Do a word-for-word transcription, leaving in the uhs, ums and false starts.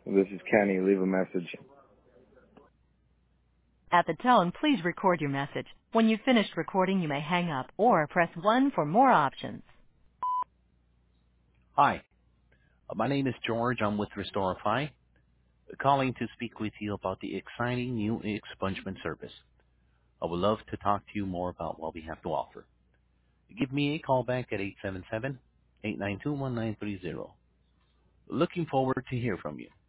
This is Kenny. Leave a message. At the tone, please record your message. When you've finished recording, you may hang up or press one for more options. Hi, uh, my name is George. I'm with Restorify, calling to speak with you about the exciting new expungement service. I would love to talk to you more about what we have to offer. Give me a call back at eight seven seven, eight nine two, one nine three zero. Looking forward to hear from you.